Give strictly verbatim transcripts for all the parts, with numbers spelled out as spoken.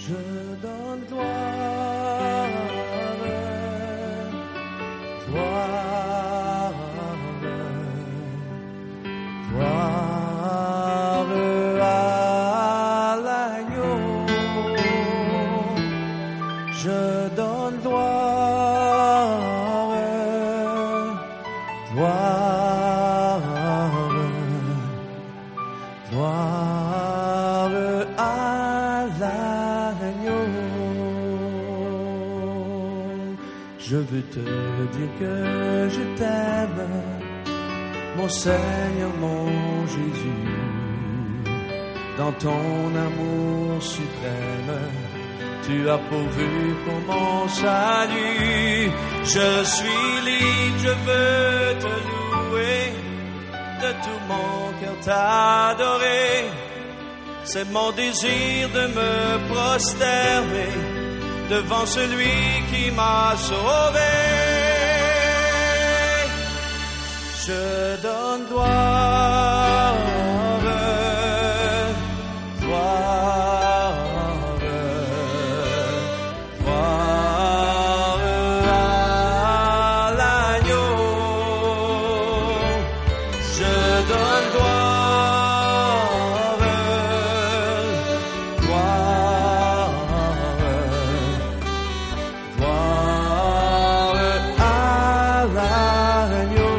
Je donne gloire, gloire, gloire à l'agneau. Je donne gloire, gloire, gloire à l'agneau. Je veux te dire que je t'aime, mon Seigneur, mon Jésus. Dans ton amour suprême, tu as pourvu pour mon salut. Je suis libre, je veux te louer, de tout mon cœur t'adorer. C'est mon désir de me prosterner devant celui qui m'a sauvé. Je donne gloire, gloire, gloire à l'agneau. Je donne gloire, gloire, gloire à l'agneau.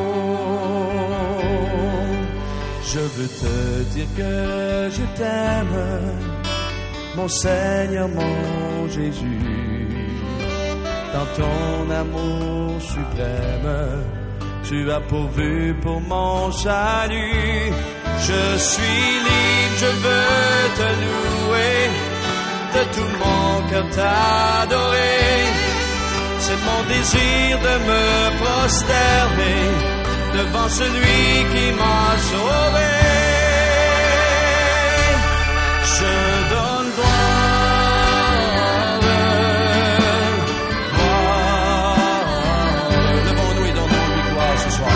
Je veux te dire que je t'aime, mon Seigneur, mon Jésus. Dans ton amour suprême, tu as pourvu pour mon salut. Je suis libre, je veux te louer, de tout mon cœur t'adorer. C'est mon désir de me prosterner devant celui qui m'a sauvé. Je donne gloire, gloire. Levons-nous et donnons-lui gloire ce soir.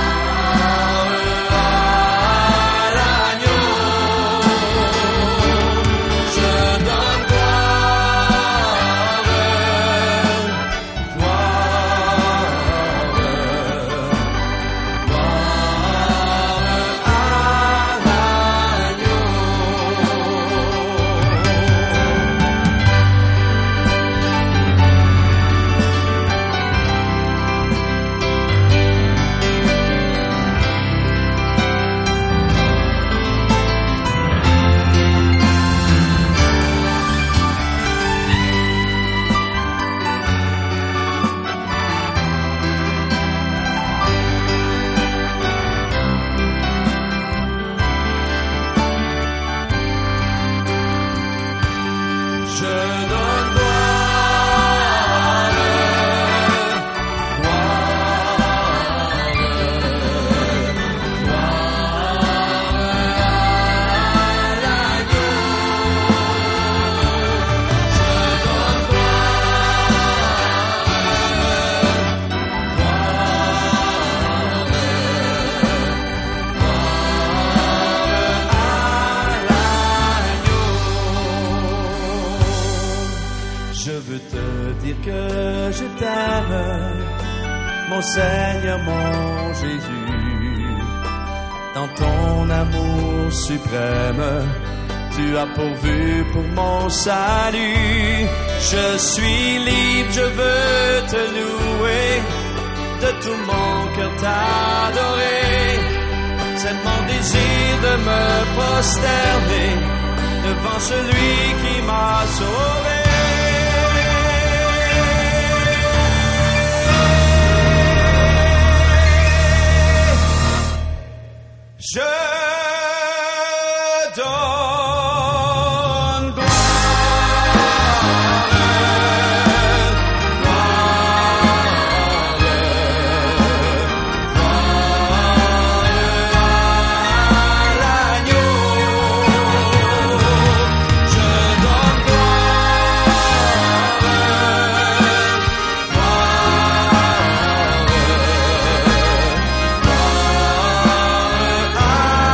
Mon Seigneur, mon Jésus, dans ton amour suprême, tu as pourvu pour mon salut. Je suis libre, je veux te louer, de tout mon cœur t'adorer. C'est mon désir de me prosterner devant celui qui m'a sauvé. Je donne gloire, gloire, gloire à l'agneau. Je donne gloire, gloire à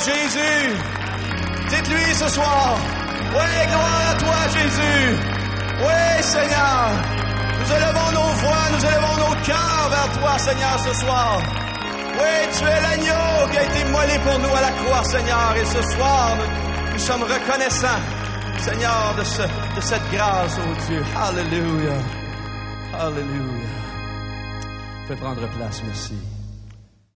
Jésus. Dites-lui ce soir. Oui, gloire à toi, Jésus. Oui, Seigneur. Nous élevons nos voix, nous élevons nos cœurs vers toi, Seigneur, ce soir. Oui, tu es l'agneau qui a été immolé pour nous à la croix, Seigneur. Et ce soir, nous, nous sommes reconnaissants, Seigneur, de, ce, de cette grâce, oh Dieu. Alléluia. Alléluia. Fais prendre place, merci.